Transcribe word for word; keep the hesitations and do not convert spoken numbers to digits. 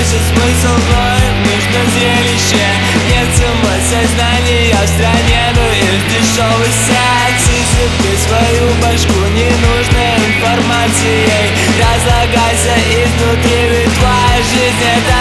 ищет смысл, вновь нужно зрелище. Нет самосознания в стране, но есть дешевый секс. Засыпи свою башку ненужной информацией, разлагайся изнутри, ведь твоя жизнь — это